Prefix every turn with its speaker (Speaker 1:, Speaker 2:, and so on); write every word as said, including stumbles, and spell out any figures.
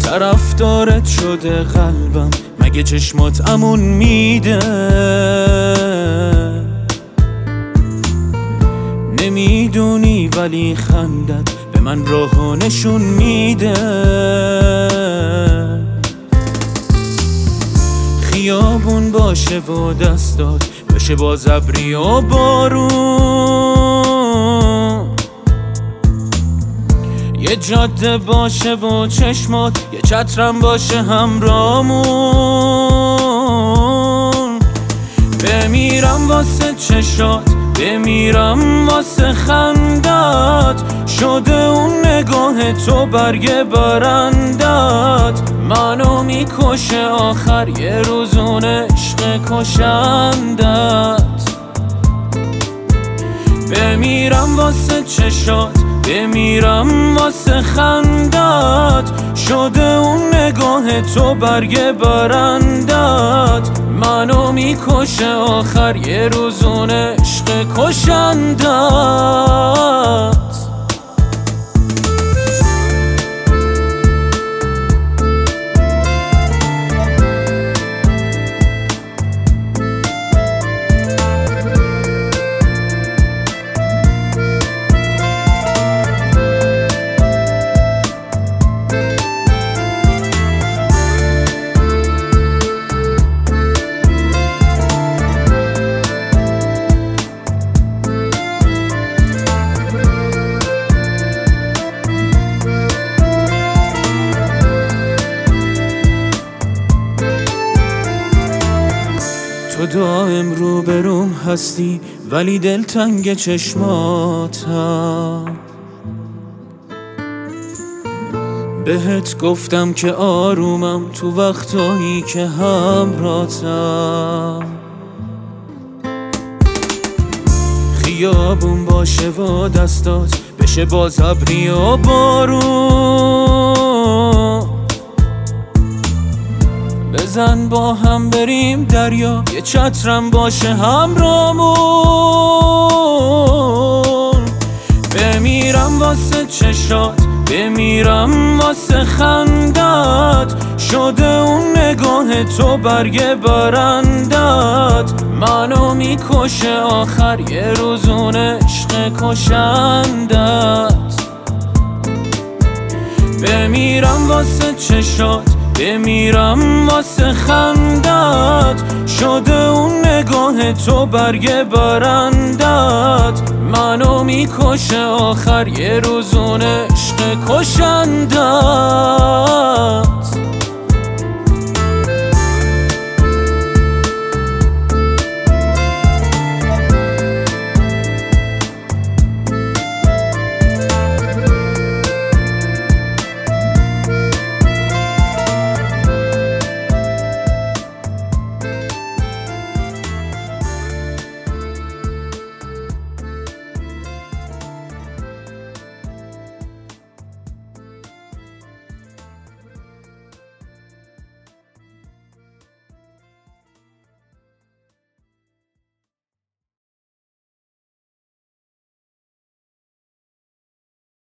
Speaker 1: طرفدارت شده قلبم، مگه چشمات امون میده؟ نمیدونی ولی خندت به من راهو نشون میده. خیابون باشه و دستات بشه باز ابری و بارون، یه جاده باشه و چشمات یه چترم باشه همرامون. بمیرم واسه چشات، بمیرم واسه خندت، شده اون نگاه تو برگ برندت، منو میکشه آخر یه روزون عشق کشندت. بمیرم واسه چشات، بمیرم واسه خندت، شده اون نگاه تو برگ برندت، منو میکشه آخر یه روزون عشق کشندت. تو دائم رو بروم هستی ولی دلتنگ چشماتم. بهت گفتم که آرومم تو وقتایی که همراهتم. خیابون باشه و دستات بشه باز ابری و بارون، بزن با هم بریم دریا یه چترم باشه همرامون. بمیرم واسه چشات، بمیرم واسه خندت، شده اون نگاه تو برگ برندت، منو میکشه آخر یه روزون عشق کشندت. بمیرم واسه چشات، بمیرم واسه خندت، شده اون نگاه تو برگ برندت، منو میکشه آخر یه روزون عشق کشندت.